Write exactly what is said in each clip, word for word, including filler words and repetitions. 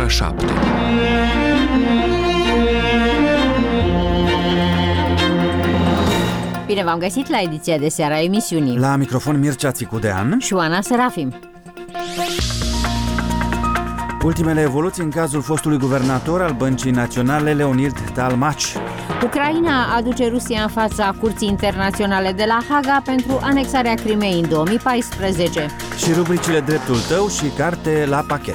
ora șapte. Bine v-am găsit la ediția de seară a emisiunii. La microfon Mircea Țicudean și Oana Serafim. Ultimele evoluții în cazul fostului guvernator al Băncii Naționale Leonid Talmaci. Ucraina aduce Rusia în fața Curții Internaționale de la Haga pentru anexarea Crimeei în două mii paisprezece. Și rubricile Dreptul tău și Carte la pachet.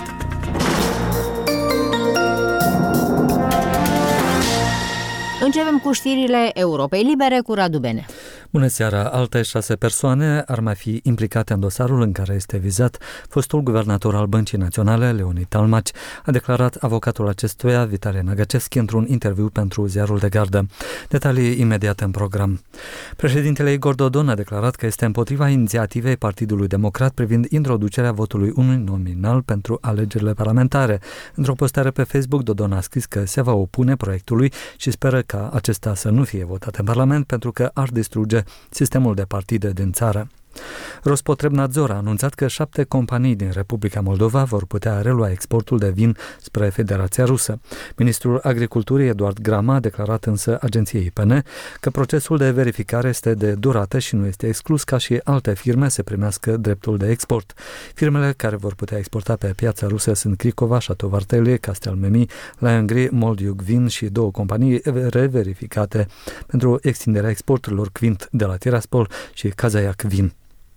Începem cu știrile Europei Libere cu Radu Bene. Bună seara! Alte șase persoane ar mai fi implicate în dosarul în care este vizat fostul guvernator al Băncii Naționale, Leonid Talmaci, a declarat avocatul acestuia, Vitale Năgăceschi, într-un interviu pentru Ziarul de Gardă. Detalii imediat în program. Președintele Igor Dodon a declarat că este împotriva inițiativei Partidului Democrat privind introducerea votului uninominal pentru alegerile parlamentare. Într-o postare pe Facebook, Dodon a scris că se va opune proiectului și speră ca acesta să nu fie votat în Parlament pentru că ar distruge sistemul de partide din țară. Rospotrebnadzor a anunțat că șapte companii din Republica Moldova vor putea relua exportul de vin spre Federația Rusă. Ministrul Agriculturii Eduard Grama a declarat însă agenției I P N că procesul de verificare este de durată și nu este exclus ca și alte firme să primească dreptul de export. Firmele care vor putea exporta pe piața rusă sunt Cricova, Chateau Vartele, Castel Memi, Lion Gris, Moldiug Vin și două companii reverificate pentru extinderea exporturilor, Quint de la Tiraspol și Kazaiak Vin.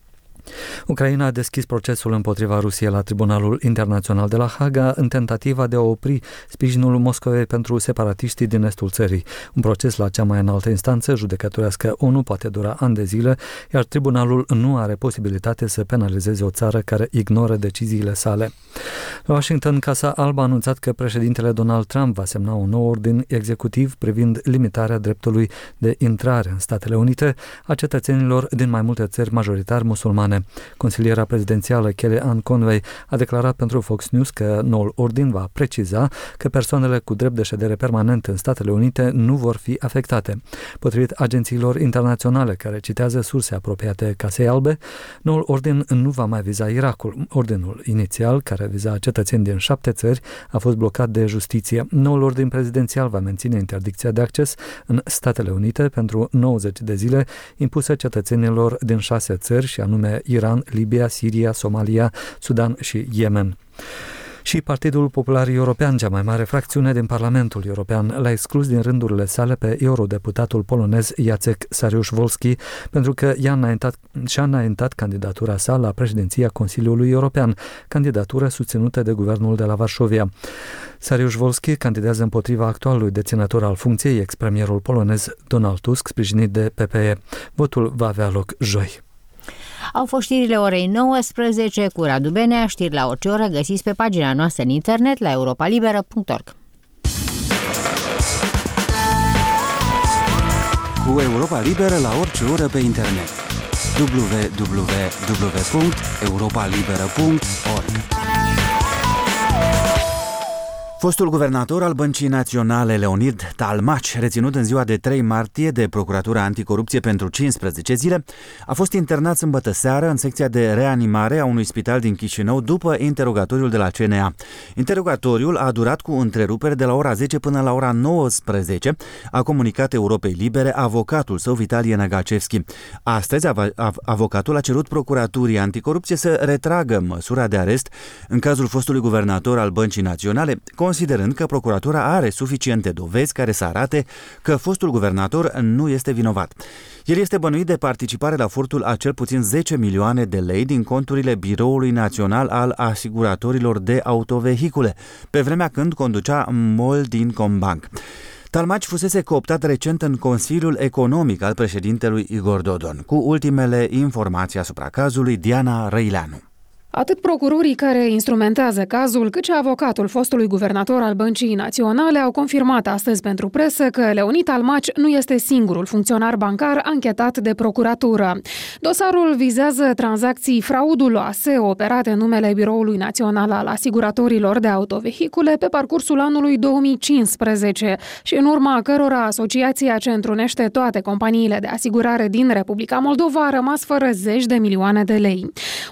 Ucraina a deschis procesul împotriva Rusiei la Tribunalul Internațional de la Haga în tentativa de a opri sprijinul Moscovei pentru separatiștii din estul țării. Un proces la cea mai înaltă instanță judecătorească ONU poate dura ani de zile, iar tribunalul nu are posibilitate să penalizeze o țară care ignoră deciziile sale. La Washington, Casa Albă a anunțat că președintele Donald Trump va semna un nou ordin executiv privind limitarea dreptului de intrare în Statele Unite a cetățenilor din mai multe țări majoritar musulmane. Consiliera prezidențială Kellyanne Conway a declarat pentru Fox News că noul ordin va preciza că persoanele cu drept de ședere permanent în Statele Unite nu vor fi afectate. Potrivit agențiilor internaționale care citează surse apropiate Casei Albe, noul ordin nu va mai viza Irakul. Ordinul inițial, care viza cetățeni din șapte țări, a fost blocat de justiție. Noul ordin prezidențial va menține interdicția de acces în Statele Unite pentru nouăzeci de zile impusă cetățenilor din șase țări, și anume Iran, Libia, Siria, Somalia, Sudan și Yemen. Și Partidul Popular European, cea mai mare fracțiune din Parlamentul European, l-a exclus din rândurile sale pe eurodeputatul polonez Jacek Saryusz-Wolski pentru că i-a înaintat, și-a înaintat candidatura sa la președinția Consiliului European, candidatură susținută de guvernul de la Varșovia. Saryusz-Wolski candidează împotriva actualului deținător al funcției, ex-premierul polonez Donald Tusk, sprijinit de P P E. Votul va avea loc joi. Au fost știrile orei nouăsprezece cu Radu Benea. Știri la orice oră găsiți pe pagina noastră în internet la europa liberă punct org. Cu Europa Liberă la orice oră pe internet. w w w punct europa liberă punct org. Fostul guvernator al Băncii Naționale Leonid Talmaci, reținut în ziua de trei martie de Procuratura Anticorupție pentru cincisprezece zile, a fost internat sâmbătă seară în secția de reanimare a unui spital din Chișinău după interogatoriul de la C N A. Interogatoriul a durat cu întreruperi de la ora zece până la ora nouăsprezece, a comunicat Europei Libere avocatul său Vitale Năgăceschi. Astăzi, av- av- avocatul a cerut Procuraturii Anticorupție să retragă măsura de arest în cazul fostului guvernator al Băncii Naționale, considerând că procuratura are suficiente dovezi care să arate că fostul guvernator nu este vinovat. El este bănuit de participare la furtul a cel puțin zece milioane de lei din conturile Biroului Național al Asiguratorilor de Autovehicule, pe vremea când conducea Moldinkombank. Talmaci fusese cooptat recent în Consiliul Economic al președintelui Igor Dodon. Cu ultimele informații asupra cazului, Diana Răileanu. Atât procurorii care instrumentează cazul, cât și avocatul fostului guvernator al Băncii Naționale au confirmat astăzi pentru presă că Leonid Talmaci nu este singurul funcționar bancar anchetat de procuratură. Dosarul vizează tranzacții frauduloase operate în numele Biroului Național al Asiguratorilor de Autovehicule pe parcursul anului două mii cincisprezece și în urma cărora asociația ce întrunește toate companiile de asigurare din Republica Moldova a rămas fără zeci de milioane de lei.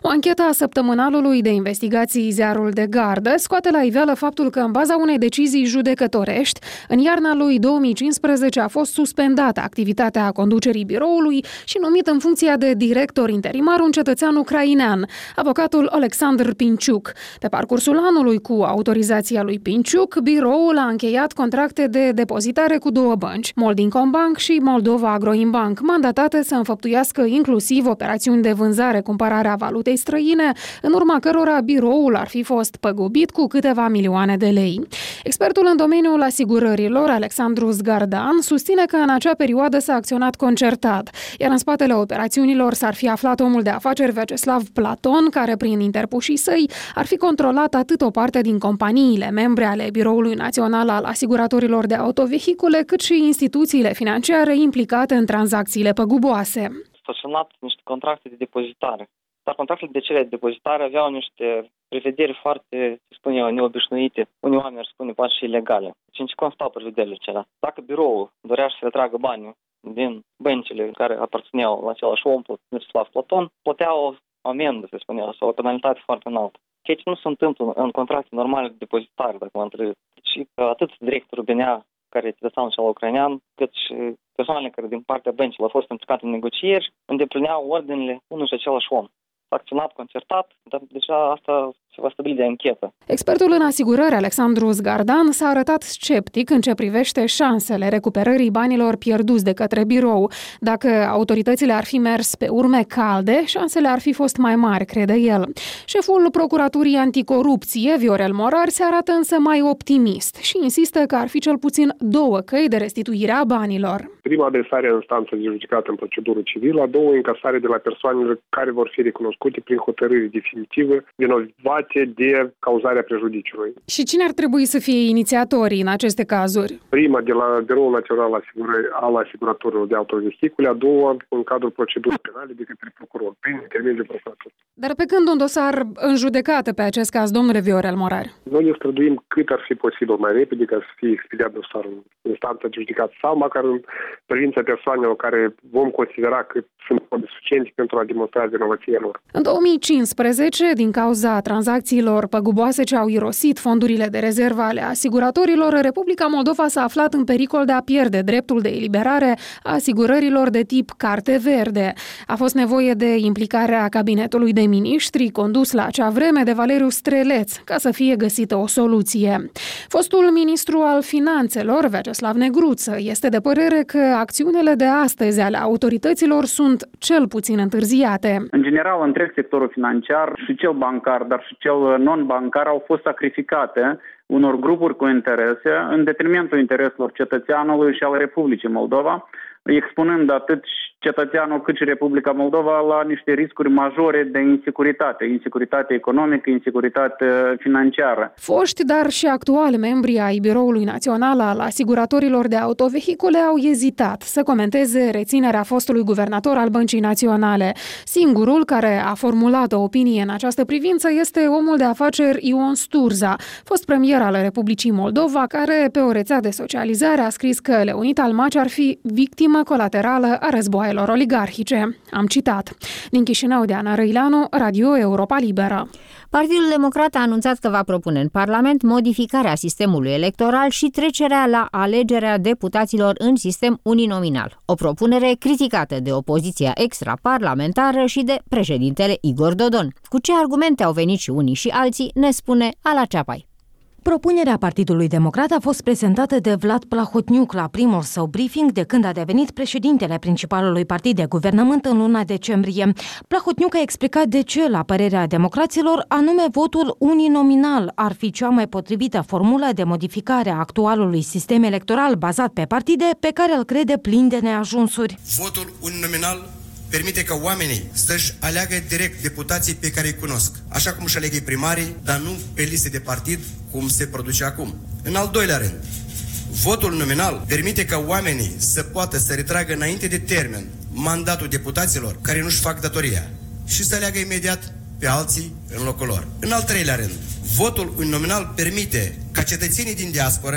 O anchetă a săptămânalului de investigații Ziarul de Gardă scoate la iveală faptul că în baza unei decizii judecătorești, în iarna lui două mii cincisprezece a fost suspendată activitatea conducerii biroului și numit în funcția de director interimar un cetățean ucrainean, avocatul Alexandr Pinciuc. Pe parcursul anului, cu autorizația lui Pinciuc, biroul a încheiat contracte de depozitare cu două bănci, Moldinkombank și Moldova Agroimbank, mandatate să înfăptuiască inclusiv operațiuni de vânzare-cumpărare a valutei străine, în urma cărora biroul ar fi fost păgubit cu câteva milioane de lei. Expertul în domeniul asigurărilor, Alexandru Zgardan, susține că în acea perioadă s-a acționat concertat, iar în spatele operațiunilor s-ar fi aflat omul de afaceri Vyacheslav Platon, care prin interpușii săi ar fi controlat atât o parte din companiile membre ale Biroului Național al Asiguratorilor de Autovehicule, cât și instituțiile financiare implicate în tranzacțiile păguboase. S-au semnat niște contracte de depozitare, dar contractele de cele de depozitare aveau niște prevederi foarte, să spun eu, neobișnuite. Unii oameni ar spune poate și ilegale. Și în ce constau prevederile acelea? Dacă biroul dorea să retragă banii din băncile care aparțineau la același om, Vyacheslav Platon, plătea o amendă, să spun eu, sau o penalitate foarte înaltă. Ceea ce nu se întâmplă în contracte normale de depozitare, dacă mă întreb. Și atât directorul B N A, care este cetățeanul cel ucrainean, cât și persoanele care din partea băncilor au fost implicate în negocieri, îndeplineau ordinele unui și același om. S-a acționat concertat, dar deja asta se va stabili de anchetă. Expertul în asigurări, Alexandru Zgardan, s-a arătat sceptic în ce privește șansele recuperării banilor pierduți de către birou. Dacă autoritățile ar fi mers pe urme calde, șansele ar fi fost mai mari, crede el. Șeful Procuraturii Anticorupție, Viorel Morar, se arată însă mai optimist și insistă că ar fi cel puțin două căi de restituire a banilor. Prima, adresare în instanță de judecată în procedură civilă, a doua, încasare de la persoanele care vor fi recunoscute prin hotărâre definitivă vinovate de cauzarea prejudiciului. Și cine ar trebui să fie inițiatorii în aceste cazuri? Prima, de la Biroul Național al Asiguratorilor de Autovehicule, a doua, în cadrul procedurii penale de către procuror, prin intermediul procuratorului. Dar pe când un dosar în judecată pe acest caz, domnule Viorel Morar? Noi ne străduim cât ar fi posibil mai repede ca să fie expediat dosarul în instanță de judecată sau măcar în privința persoanelor care vom considera că sunt suficiente pentru a demonstra vinovăția lor. În două mii cincisprezece, din cauza tranzacțiilor păguboase ce au irosit fondurile de rezervă ale asiguratorilor, Republica Moldova s-a aflat în pericol de a pierde dreptul de eliberare a asigurărilor de tip carte verde. A fost nevoie de implicarea cabinetului de miniștri condus la acea vreme de Valeriu Streleț ca să fie găsită o soluție. Fostul ministru al finanțelor, Vyacheslav Negruță, este de părere că acțiunile de astăzi ale autorităților sunt cel puțin întârziate. În general, întreg sectorul financiar, și cel bancar, dar și cel non-bancar au fost sacrificate unor grupuri cu interese în detrimentul intereselor cetățeanului și al Republicii Moldova, expunând atât cetățeanul cât și Republica Moldova la niște riscuri majore de insecuritate, insecuritate economică, insecuritate financiară. Foști, dar și actuali membri ai Biroului Național al Asiguratorilor de Autovehicule au ezitat să comenteze reținerea fostului guvernator al Băncii Naționale. Singurul care a formulat o opinie în această privință este omul de afaceri Ion Sturza, fost premier al Republicii Moldova, care pe o rețea de socializare a scris că Leonid Talmaci ar fi victimă colaterală a războaielor oligarhice. Am citat. Din Chișinău, Diana Răileanu, Radio Europa Liberă. Partidul Democrat a anunțat că va propune în Parlament modificarea sistemului electoral și trecerea la alegerea deputaților în sistem uninominal. O propunere criticată de opoziția extraparlamentară și de președintele Igor Dodon. Cu ce argumente au venit și unii și alții, ne spune Ala Ceapai. Propunerea Partidului Democrat a fost prezentată de Vlad Plahotniuc la primul său briefing de când a devenit președintele principalului partid de guvernământ în luna decembrie. Plahotniuc a explicat de ce, la părerea democraților, anume votul uninominal ar fi cea mai potrivită formulă de modificare a actualului sistem electoral bazat pe partide, pe care îl crede plin de neajunsuri. Votul uninominal permite ca oamenii să-și aleagă direct deputații pe care îi cunosc, așa cum își alegă primarii, dar nu pe liste de partid, cum se produce acum. În al doilea rând, votul nominal permite ca oamenii să poată să retragă înainte de termen mandatul deputaților care nu-și fac datoria și să aleagă imediat pe alții în locul lor. În al treilea rând, votul uninominal permite ca cetățenii din diasporă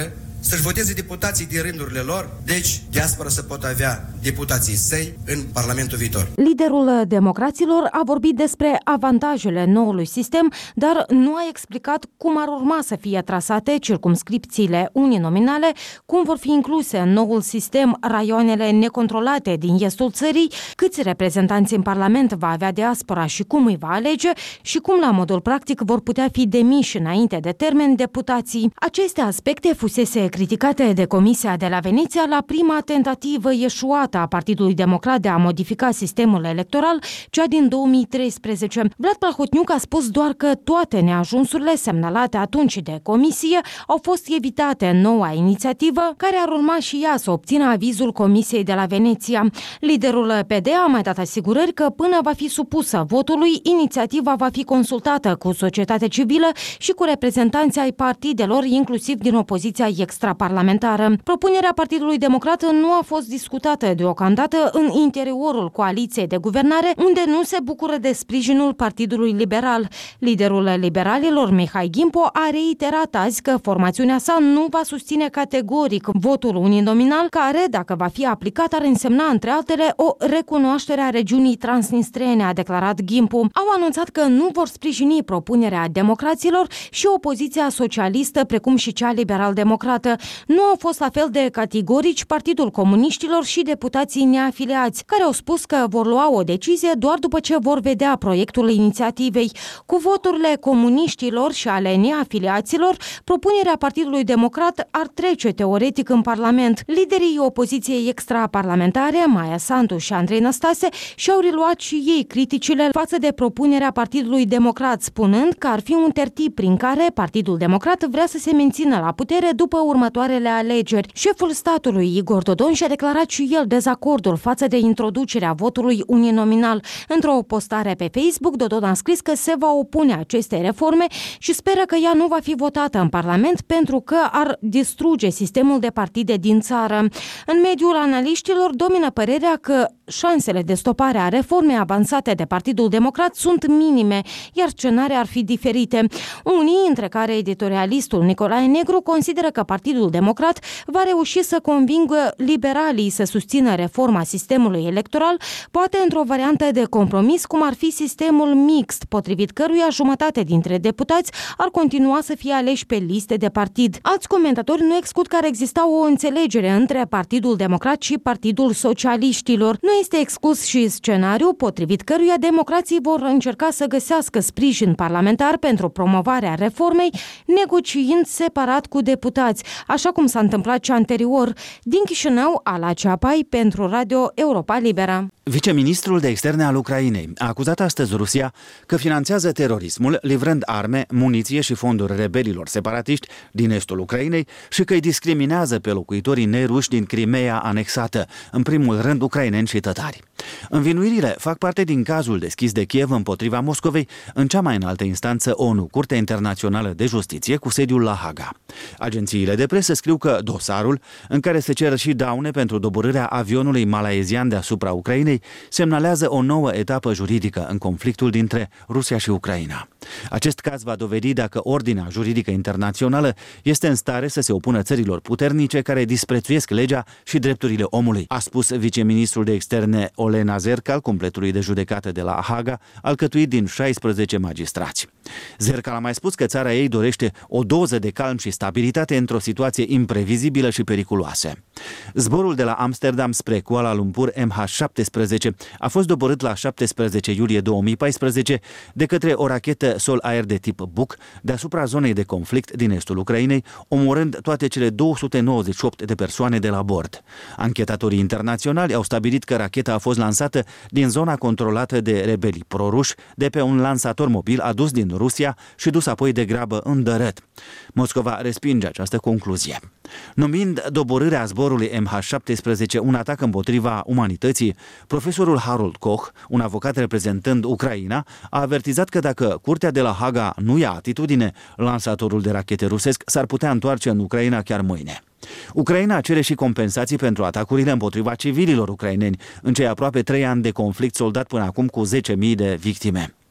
să-și voteze deputații din rândurile lor, deci diaspora să pot avea deputații săi în Parlamentul viitor. Liderul democraților a vorbit despre avantajele noului sistem, dar nu a explicat cum ar urma să fie trasate circumscripțiile uninominale, cum vor fi incluse în noul sistem raioanele necontrolate din estul țării, câți reprezentanți în Parlament va avea diaspora și cum îi va alege și cum la modul practic vor putea fi demiși înainte de termen deputații. Aceste aspecte fusese criticate de Comisia de la Veneția la prima tentativă eșuată a Partidului Democrat de a modifica sistemul electoral, cea din două mii treisprezece. Vlad Plahotniuc a spus doar că toate neajunsurile semnalate atunci de Comisie au fost evitate în noua inițiativă, care ar urma și ea să obțină avizul Comisiei de la Veneția. Liderul P D a mai dat asigurări că până va fi supusă votului, inițiativa va fi consultată cu societatea civilă și cu reprezentanții ai partidelor, inclusiv din opoziția extraparlamentară. Propunerea Partidului Democrat nu a fost discutată deocamdată în interiorul coaliției de guvernare, unde nu se bucură de sprijinul Partidului Liberal. Liderul liberalilor, Mihai Gimpo, a reiterat azi că formațiunea sa nu va susține categoric votul uninominal, care, dacă va fi aplicat, ar însemna, între altele, o recunoaștere a regiunii transnistrene, a declarat Gimpo. Au anunțat că nu vor sprijini propunerea democraților și opoziția socialistă, precum și cea liberal-democrată. Nu au fost la fel de categorici Partidul Comuniștilor și deputații neafiliați, care au spus că vor lua o decizie doar după ce vor vedea proiectul inițiativei. Cu voturile comuniștilor și ale neafiliaților, propunerea Partidului Democrat ar trece teoretic în Parlament. Liderii opoziției extraparlamentare, Maia Sandu și Andrei Năstase, și-au reluat și ei criticile față de propunerea Partidului Democrat, spunând că ar fi un tertip prin care Partidul Democrat vrea să se mențină la putere după următoarele alegeri. Șeful statului, Igor Dodon, și-a declarat și el dezacordul față de introducerea votului uninominal. Într-o postare pe Facebook, Dodon a scris că se va opune acestei reforme și speră că ea nu va fi votată în Parlament pentru că ar distruge sistemul de partide din țară. În mediul analiștilor domină părerea că șansele de stopare a reformei avansate de Partidul Democrat sunt minime, iar scenarii ar fi diferite. Unii, între care editorialistul Nicolae Negru, consideră că Partidul Democrat va reuși să convingă liberalii să susțină reforma sistemului electoral, poate într-o variantă de compromis, cum ar fi sistemul mixt, potrivit căruia jumătate dintre deputați ar continua să fie aleși pe liste de partid. Alți comentatori nu exclud că ar exista o înțelegere între Partidul Democrat și Partidul Socialiștilor. Nu este exclus și scenariul potrivit căruia democrații vor încerca să găsească sprijin parlamentar pentru promovarea reformei, negociind separat cu deputați, așa cum s-a întâmplat și anterior. Din Chișinău, Ala Ceapai, pentru Radio Europa Liberă. Viceministrul de Externe al Ucrainei a acuzat astăzi Rusia că finanțează terorismul, livrând arme, muniție și fonduri rebelilor separatiști din estul Ucrainei și că îi discriminează pe locuitorii neruși din Crimea anexată, în primul rând ucraineni și tătari. Învinuirile fac parte din cazul deschis de Kiev împotriva Moscovei în cea mai înaltă instanță ONU, Curtea Internațională de Justiție, cu sediul la Haga. Agențiile de presă scriu că dosarul, în care se cer și daune pentru doborârea avionului malaezian deasupra Ucrainei, semnalează o nouă etapă juridică în conflictul dintre Rusia și Ucraina. Acest caz va dovedi dacă ordinea juridică internațională este în stare să se opună țărilor puternice care disprețuiesc legea și drepturile omului, a spus viceministrul de Externe Olena Zerkal, completului de judecată de la Haga, alcătuit din șaisprezece magistrați. Zerkal a mai spus că țara ei dorește o doză de calm și stabilitate într-o situație imprevizibilă și periculoasă. Zborul de la Amsterdam spre Kuala Lumpur M H șaptesprezece a fost doborât la șaptesprezece iulie două mii paisprezece de către o rachetă sol-aer de tip Buk deasupra zonei de conflict din estul Ucrainei, omorând toate cele două sute nouăzeci și opt de persoane de la bord. Anchetatorii internaționali au stabilit că racheta a fost lansată din zona controlată de rebelii proruși de pe un lansator mobil adus din Rusia și dus apoi de grabă în Dărăt. Moscova respinge această concluzie. Numind doborârea zborului M H șaptesprezece un atac împotriva umanității, profesorul Harold Koch, un avocat reprezentând Ucraina, a avertizat că dacă Curtea de la Haga nu ia atitudine, lansatorul de rachete rusesc s-ar putea întoarce în Ucraina chiar mâine. Ucraina cere și compensații pentru atacurile împotriva civililor ucraineni în cei aproape trei ani de conflict soldat până acum cu zece mii de victime.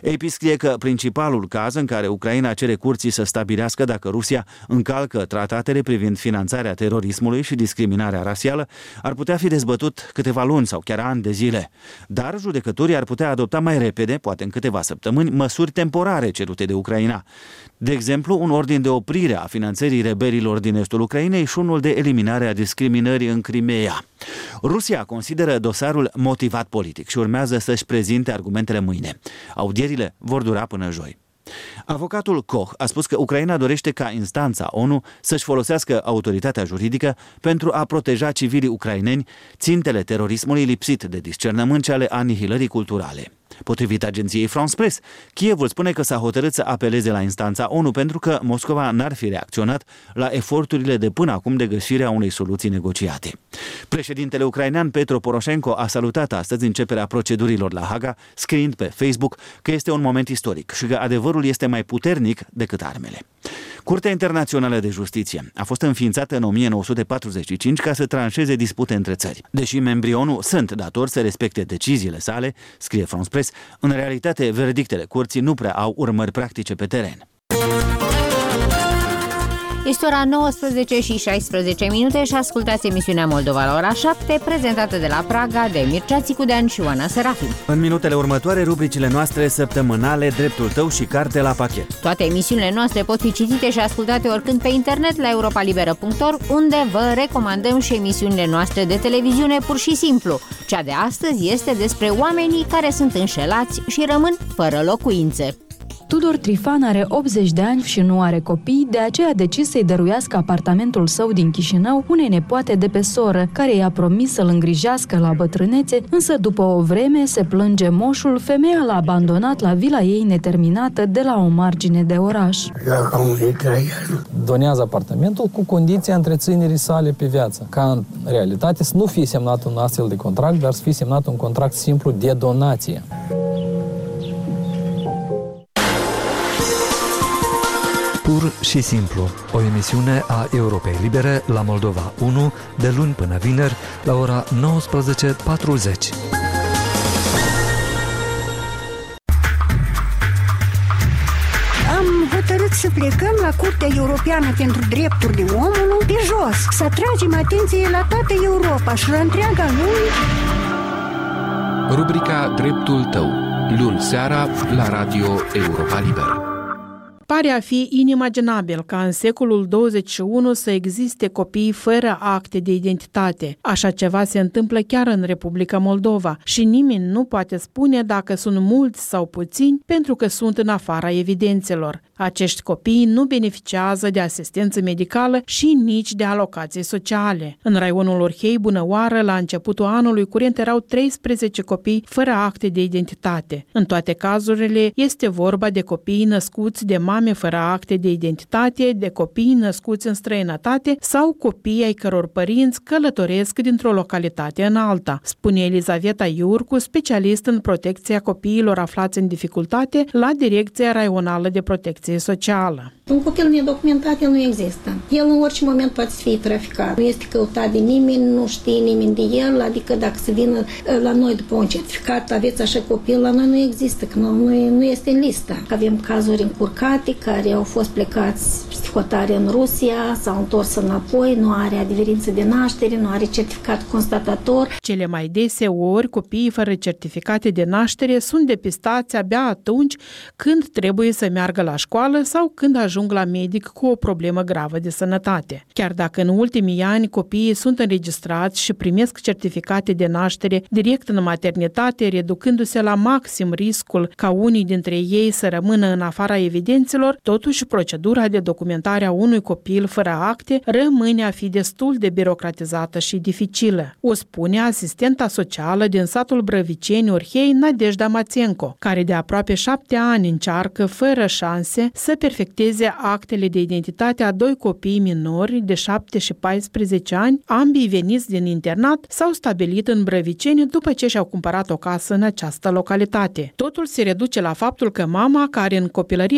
A P scrie că principalul caz în care Ucraina cere curții să stabilească dacă Rusia încalcă tratatele privind finanțarea terorismului și discriminarea rasială ar putea fi dezbătut câteva luni sau chiar ani de zile. Dar judecătorii ar putea adopta mai repede, poate în câteva săptămâni, măsuri temporare cerute de Ucraina. De exemplu, un ordin de oprire a finanțării rebelilor din estul Ucrainei și unul de eliminare a discriminării în Crimea. Rusia consideră dosarul motivat politic și urmează să-și prezinte argumentele mâine. Audierile vor dura până joi. Avocatul Koch a spus că Ucraina dorește ca instanța ONU să-și folosească autoritatea juridică pentru a proteja civilii ucraineni, țintele terorismului lipsit de discernământ și ale anihilării culturale. Potrivit agenției France Press, Kievul spune că s-a hotărât să apeleze la instanța ONU pentru că Moscova n-ar fi reacționat la eforturile de până acum de găsirea unei soluții negociate. Președintele ucrainean Petro Poroșenko a salutat astăzi începerea procedurilor la Haga, scriind pe Facebook că este un moment istoric și că adevărul este mai puternic decât armele. Curtea Internațională de Justiție a fost înființată în o mie nouă sute patruzeci și cinci ca să tranșeze dispute între țări. Deși membrii ONU sunt datori să respecte deciziile sale, scrie France Press, în realitate verdictele curții nu prea au urmări practice pe teren. Este ora nouăsprezece și șaisprezece minute și ascultați emisiunea Moldova la ora șapte, prezentată de la Praga de Mircea Țicudean și Oana Serafim. În minutele următoare, rubricile noastre săptămânale, Dreptul tău și Carte la pachet. Toate emisiunile noastre pot fi citite și ascultate oricând pe internet la europa liberă punct org, unde vă recomandăm și emisiunile noastre de televiziune pur și simplu. Cea de astăzi este despre oamenii care sunt înșelați și rămân fără locuințe. Tudor Trifan are optzeci de ani și nu are copii, de aceea a decis să-i dăruiască apartamentul său din Chișinău unei nepoate de pe soră, care i-a promis să-l îngrijească la bătrânețe, însă după o vreme, se plânge moșul, femeia l-a abandonat la vila ei neterminată de la o margine de oraș. Donează apartamentul cu condiția întreținerii sale pe viață, ca în realitate să nu fie semnat un astfel de contract, dar să fie semnat un contract simplu de donație. Pur și simplu, o emisiune a Europei Libere la Moldova unu, de luni până vineri, la ora nouăsprezece patruzeci. Am hotărât să plecăm la Curtea Europeană pentru Drepturile Omului pe jos, să atragem atenție la toată Europa și la întreaga lume. Rubrica Dreptul tău, luni seara la Radio Europa Liberă. Pare a fi inimaginabil ca în secolul douăzeci și unu să existe copii fără acte de identitate. Așa ceva se întâmplă chiar în Republica Moldova și nimeni nu poate spune dacă sunt mulți sau puțini pentru că sunt în afara evidențelor. Acești copii nu beneficiază de asistență medicală și nici de alocații sociale. În raionul Orhei, Bunăoară, la începutul anului curent erau treisprezece copii fără acte de identitate. În toate cazurile este vorba de copii născuți de mame fără acte de identitate, de copii născuți în străinătate sau copii ai căror părinți călătoresc dintr-o localitate în alta, spune Elizaveta Iurcu, specialist în protecția copiilor aflați în dificultate la Direcția Raională de Protecție Socială. Un copil nedocumentat el nu există. El în orice moment poate fi traficat. Nu este căutat de nimeni, nu știe nimeni de el, adică dacă se vină la noi după un certificat, aveți așa copil, la noi nu există, că nu, nu este în listă. Avem cazuri încurcate care au fost plecați peste hotare în Rusia, s-au întors înapoi, nu are adeverință de naștere, nu are certificat constatator. Cele mai deseori, copiii fără certificate de naștere sunt depistați abia atunci când trebuie să meargă la școală sau când ajung la medic cu o problemă gravă de sănătate. Chiar dacă în ultimii ani copiii sunt înregistrați și primesc certificate de naștere direct în maternitate, reducându-se la maxim riscul ca unii dintre ei să rămână în afara evidențelor, totuși procedura de documentare a unui copil fără acte rămâne a fi destul de birocratizată și dificilă. O spune asistenta socială din satul Brăviceni Orhei, Nadejda Mațenco, care de aproape șapte ani încearcă fără șanse să perfecteze actele de identitate a doi copii minori de șapte și paisprezece ani, ambii veniți din internat, s-au stabilit în Brăviceni după ce și-au cumpărat o casă în această localitate. Totul se reduce la faptul că mama, care în copilărie a trăit o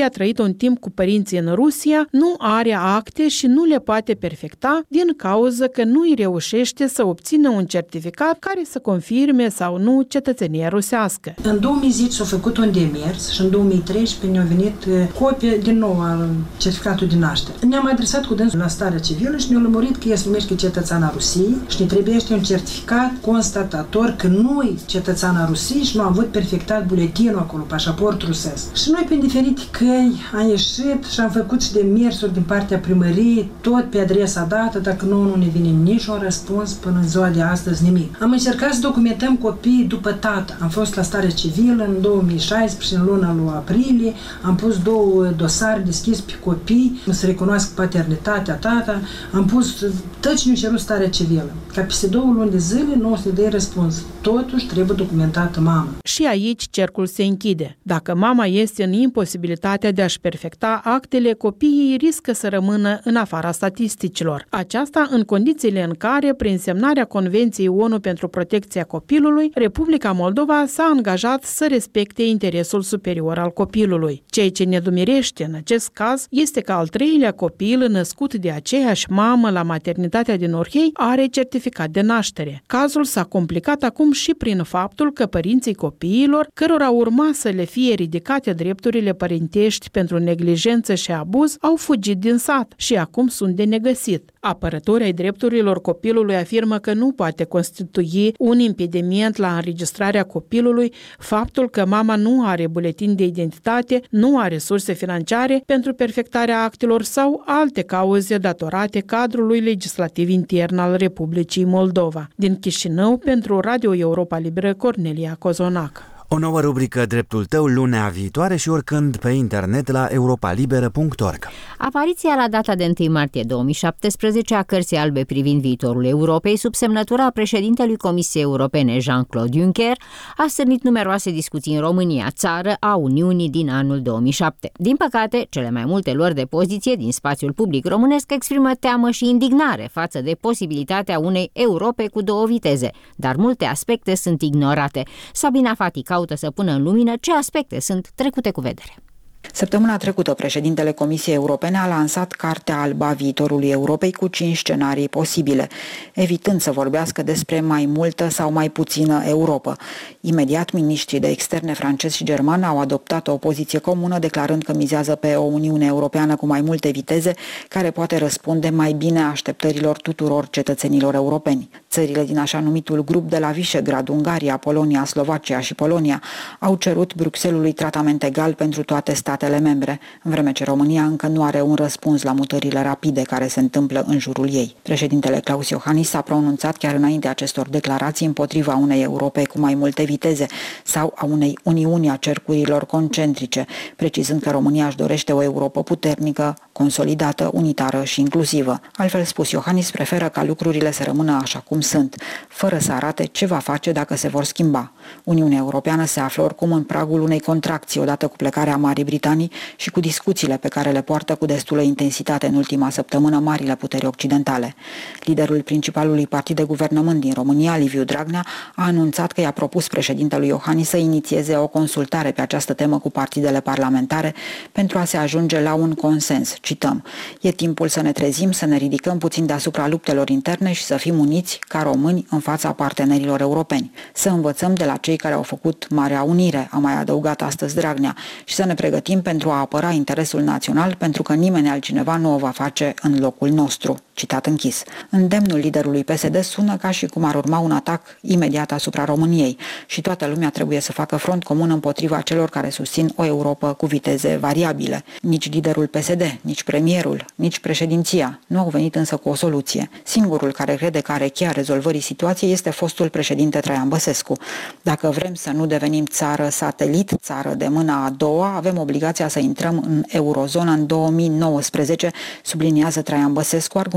un timp cu părinții în Rusia, nu are acte și nu le poate perfecta din cauza că nu îi reușește să obțină un certificat care să confirme sau nu cetățenia rusească. În două mii zece s-a făcut un demers și în două mii treisprezece ne-a venit copie din nou al certificatului de naștere. Ne-am adresat cu dânsul la starea civilă și ne-a lămurit că este numește cetățean a Rusiei și ne trebuie un certificat constatator că nu e cetățean a Rusiei și nu am avut perfectat buletinul acolo, pașaport rusesc. Și noi, prin diferite căi, am ieșit și am făcut și demersuri din partea primăriei, tot pe adresa dată, dacă nu, nu ne vine niciun răspuns până în ziua de astăzi, nimic. Am încercat să documentăm copiii după tată. Am fost la stare civilă în două mii șaisprezece, în luna lui aprilie, am pus două dosare deschise pe copii, să recunoască paternitatea tata, am pus, tăci nu cerut stare civilă. Ca peste două luni de zile nu o să ne dea răspuns. Totuși trebuie documentată mama. Și aici cercul se închide. Dacă mama este în imposibilitatea de a-și perfecta actele, copiii riscă să rămână în afara statisticilor. Aceasta în condițiile în care, prin semnarea Convenției O N U pentru protecția copilului, Republica Moldova s-a angajat să respecte interesul superior al copilului. Ceea ce ne dumirește în acest caz este că al treilea copil născut de aceeași mamă la maternitatea din Orhei are certificat de naștere. Cazul s-a complicat acum și prin faptul că părinții copiilor, cărora urma să le fie ridicate drepturile părintești pentru neglijență și abuz, au fugit din sat și acum sunt de negăsit. Apărătorii ai drepturilor copilului afirmă că nu poate constitui un impediment la înregistrarea copilului faptul că mama nu are buletin de identitate, nu are resurse financiare pentru perfectarea actelor sau alte cauze datorate cadrului legislativ intern al Republicii Moldova. Din Chișinău, pentru Radio Europa Liberă, Cornelia Cozonac. O nouă rubrică Dreptul tău lunea viitoare și oricând pe internet la europalibera punct org. Apariția la data de întâi martie două mii șaptesprezece a cărții albe privind viitorul Europei sub semnătura președintelui Comisiei Europene Jean-Claude Juncker a stârnit numeroase discuții în România, țară a Uniunii din anul două mii șapte. Din păcate, cele mai multe luări de poziție din spațiul public românesc exprimă teamă și indignare față de posibilitatea unei Europe cu două viteze, dar multe aspecte sunt ignorate. Sabina Fati caută să pună în lumină ce aspecte sunt trecute cu vedere. Săptămâna trecută, președintele Comisiei Europene a lansat Cartea albă a viitorului Europei cu cinci scenarii posibile, evitând să vorbească despre mai multă sau mai puțină Europă. Imediat, miniștrii de externe francez și german au adoptat o poziție comună, declarând că mizează pe o Uniune Europeană cu mai multe viteze, care poate răspunde mai bine așteptărilor tuturor cetățenilor europeni. Țările din așa numitul grup de la Visegrad, Ungaria, Polonia, Slovacia și Polonia, au cerut Bruxellesului tratament egal pentru toate statele membre, în vreme ce România încă nu are un răspuns la mutările rapide care se întâmplă în jurul ei. Președintele Klaus Iohannis s-a pronunțat chiar înainte acestor declarații împotriva unei Europe cu mai multe viteze sau a unei uniuni a cercurilor concentrice, precizând că România își dorește o Europă puternică, consolidată, unitară și inclusivă. Altfel spus, Iohannis preferă ca lucrurile să rămână așa cum sunt, fără să arate ce va face dacă se vor schimba. Uniunea Europeană se află oricum în pragul unei contracții odată cu plecarea Marii Britanii și cu discuțiile pe care le poartă cu destulă intensitate în ultima săptămână marile puteri occidentale. Liderul principalului partid de guvernământ din România, Liviu Dragnea, a anunțat că i-a propus președintelui Iohannis să inițieze o consultare pe această temă cu partidele parlamentare pentru a se ajunge la un consens. Cităm: "E timpul să ne trezim, să ne ridicăm puțin deasupra luptelor interne și să fim uniți ca români în fața partenerilor europeni. Să învățăm de la cei care au făcut Marea Unire", a mai adăugat astăzi Dragnea, "și să ne pregătim pentru a apăra interesul național, pentru că nimeni altcineva nu o va face în locul nostru." Citat închis. Îndemnul liderului P S D sună ca și cum ar urma un atac imediat asupra României și toată lumea trebuie să facă front comun împotriva celor care susțin o Europă cu viteze variabile. Nici liderul P S D, nici premierul, nici președinția nu au venit însă cu o soluție. Singurul care crede că are cheia rezolvării situației este fostul președinte Traian Băsescu. Dacă vrem să nu devenim țară satelit, țară de mâna a doua, avem obligația să intrăm în eurozona în două mii nouăsprezece, subliniază Traian Băsescu, argument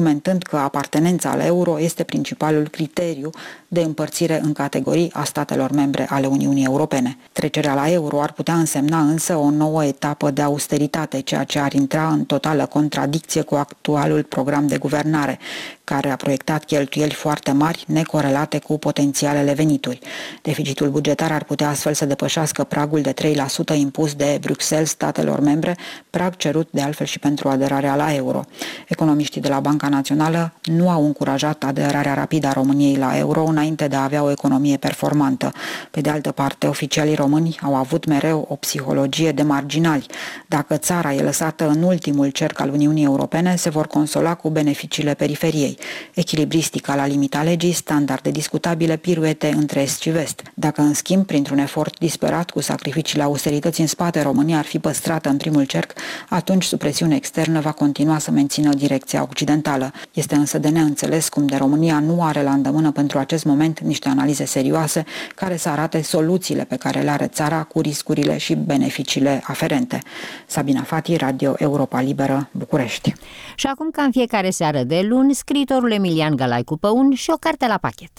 argumentând că apartenența la euro este principalul criteriu de împărțire în categorii a statelor membre ale Uniunii Europene. Trecerea la euro ar putea însemna însă o nouă etapă de austeritate, ceea ce ar intra în totală contradicție cu actualul program de guvernare, care a proiectat cheltuieli foarte mari, necorelate cu potențialele venituri. Deficitul bugetar ar putea astfel să depășească pragul de trei la sută impus de Bruxelles statelor membre, prag cerut de altfel și pentru aderarea la euro. Economiștii de la Banca Națională nu au încurajat aderarea rapidă a României la euro înainte de a avea o economie performantă. Pe de altă parte, oficialii români au avut mereu o psihologie de marginali. Dacă țara e lăsată în ultimul cerc al Uniunii Europene, se vor consola cu beneficiile periferiei. Echilibristica la limita legii, standarde discutabile, piruete între est și vest. Dacă, în schimb, printr-un efort disperat cu sacrificiile austerității în spate, România ar fi păstrată în primul cerc, atunci sub presiune externă va continua să mențină direcția occidentală. Este însă de neînțeles cum de România nu are la îndemână pentru acest moment niște analize serioase care să arate soluțiile pe care le are țara cu riscurile și beneficiile aferente. Sabina Fati, Radio Europa Liberă, București. Și acum, ca în fiecare seară de luni, scriitorul Emilian Gălaicu Păun și o carte la pachet.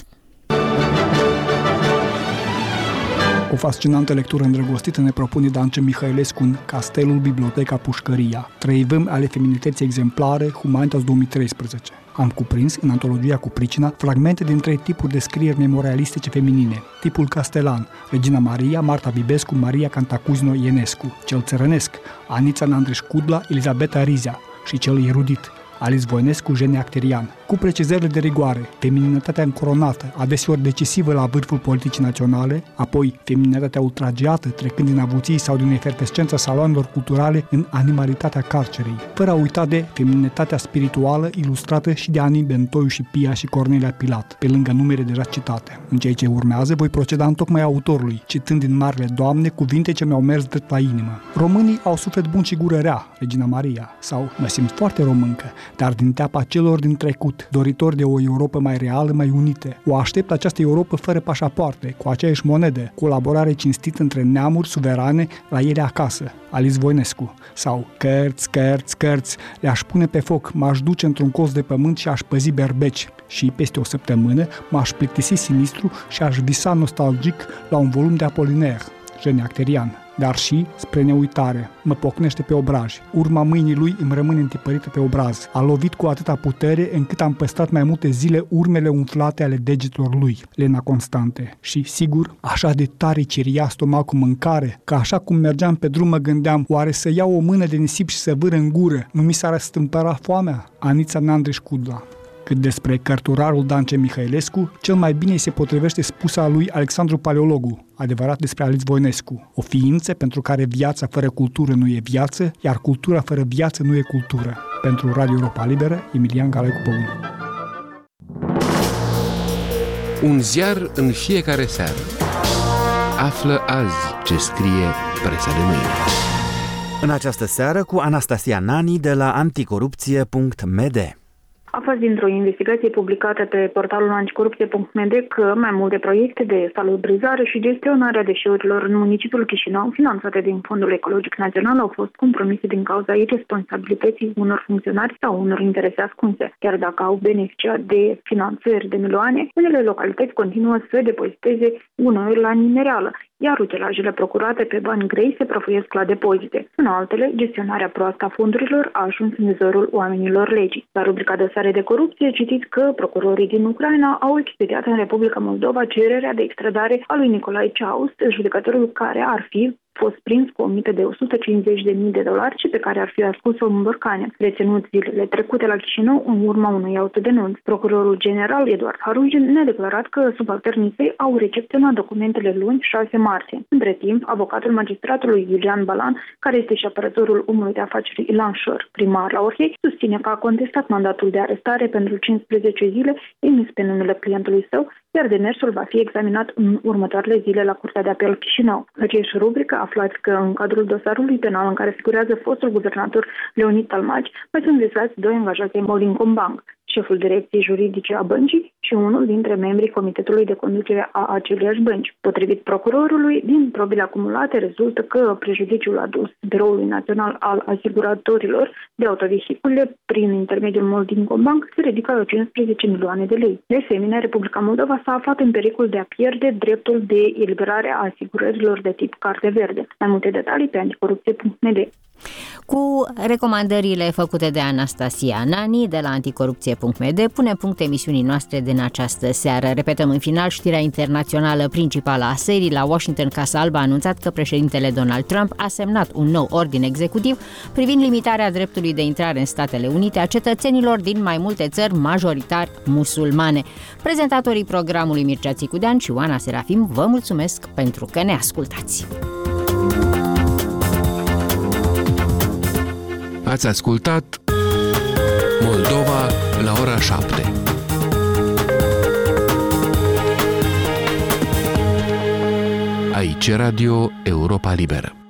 O fascinantă lectură îndrăgostită ne propune Dance Mihailescu în Castelul Biblioteca Pușcăria, trei vâmi ale feminității exemplare, Humanitas două mii treisprezece. Am cuprins în antologia cu pricina fragmente din trei tipuri de scrieri memorialistice feminine. Tipul castelan, Regina Maria, Marta Bibescu, Maria Cantacuzino Ienescu, cel țărănesc, Anița Nandreș-Cudla, Elizabeta Rizea și cel erudit, Alice Voinescu, Gene Acterian. Cu precizările de rigoare, femininitatea încoronată, adeseori decisivă la vârful politicii naționale, apoi femininitatea ultrageată, trecând din avuții sau din efervescența saloanelor culturale în animalitatea carcerei, fără a uita de feminitatea spirituală, ilustrată și de Ani Bentoiu și Pia și Cornelia Pilat, pe lângă numere deja citate. În ceea ce urmează, voi proceda în tocmai autorului, citând din Marele Doamne cuvinte ce mi-au mers drept la inimă. Românii au suflet bun și gură rea, Regina Maria, sau mă simt foarte româncă, dar din teapa celor din trecut, doritori de o Europă mai reală, mai unită. O aștept această Europă fără pașapoarte, cu aceeași monedă, colaborare cinstită între neamuri suverane la ele acasă. Alice Voinescu. Sau cărți, cărți, cărți, le-aș pune pe foc, m-aș duce într-un colț de pământ și aș păzi berbeci. Și peste o săptămână m-aș plictisi sinistru și aș visa nostalgic la un volum de Apollinaire, Gene Acterian. Dar și, spre neuitare, mă pocnește pe obraj. Urma mâinii lui îmi rămâne întipărită pe obraz. A lovit cu atâta putere încât am păstrat mai multe zile urmele umflate ale degetelor lui, Lena Constante. Și, sigur, așa de tare ciria stomacul mâncare, că așa cum mergeam pe drum mă gândeam, oare să iau o mână de nisip și să vâr în gură, nu mi s-ar răstâmpăra foamea? Anița Nandreș-Cudla. Cât despre cărturarul Dance Mihailescu, cel mai bine se potrivește spusa lui Alexandru Paleologu, adevărat despre Alice Voinescu, o ființă pentru care viața fără cultură nu e viață, iar cultura fără viață nu e cultură. Pentru Radio Europa Liberă, Emilian Gălaicu Păun. Un ziar în fiecare seară. Află azi ce scrie presa de mâine. În această seară cu Anastasia Nani de la anticorupție punct m d. A fost dintr-o investigație publicată pe portalul anticorupție punct m d că mai multe proiecte de salubrizare și gestionare a deșeurilor în municipiul Chișinău, finanțate din Fondul Ecologic Național, au fost compromise din cauza irresponsabilității unor funcționari sau unor interese ascunse. Chiar dacă au beneficiat de finanțări de milioane, unele localități continuă să depoziteze uneori la nimereală, iar utilajele procurate pe bani grei se prăfuiesc la depozite. În altele, gestionarea proastă a fondurilor a ajuns în vizorul oamenilor legii. La rubrica dosare de corupție, citiți că procurorii din Ucraina au expediat în Republica Moldova cererea de extradare a lui Nicolae Ceaust, judecătorul care ar fi fost prins cu o mită de o sută cincizeci de mii de dolari și pe care ar fi ascuns-o în borcane, reținut zilele trecute la Chișinău în urma unui autodenunț. Procurorul general Eduard Harugin ne-a declarat că subalternii săi au recepționat documentele luni șase martie. Între timp, avocatul magistratului Iulian Balan, care este și apărătorul omului de afaceri Ilan Șor, primar la Orhei, susține că a contestat mandatul de arestare pentru cincisprezece zile emis pe numele clientului său, iar demersul va fi examinat în următoarele zile la Curtea de Apel Chișinău. Aceeași rubrică aflați că în cadrul dosarului penal în care figurează fostul guvernator Leonid Talmaci mai sunt vizați doi angajați ai Moldincombang. șeful direcției juridice a băncii și unul dintre membrii comitetului de conducere a aceleiași bănci. Potrivit procurorului, din probele acumulate rezultă că prejudiciul adus Biroului Național al Asiguratorilor de autovehicule prin intermediul Moldinco Bank se ridică la cincisprezece milioane de lei. De asemenea, Republica Moldova s-a aflat în pericol de a pierde dreptul de eliberare a asigurărilor de tip carte verde. Mai multe detalii pe anticorupție punct m d. Cu recomandările făcute de Anastasia Nani de la anticorupție punct m d punem punct emisiunii noastre din această seară. Repetăm în final știrea internațională principală a serii. La Washington, Casa Albă a anunțat că președintele Donald Trump a semnat un nou ordin executiv privind limitarea dreptului de intrare în Statele Unite a cetățenilor din mai multe țări majoritar musulmane. Prezentatorii programului Mircea Țicudean și Oana Serafim vă mulțumesc pentru că ne ascultați. Ați ascultat Moldova la ora șapte. Aici Radio Europa Liberă.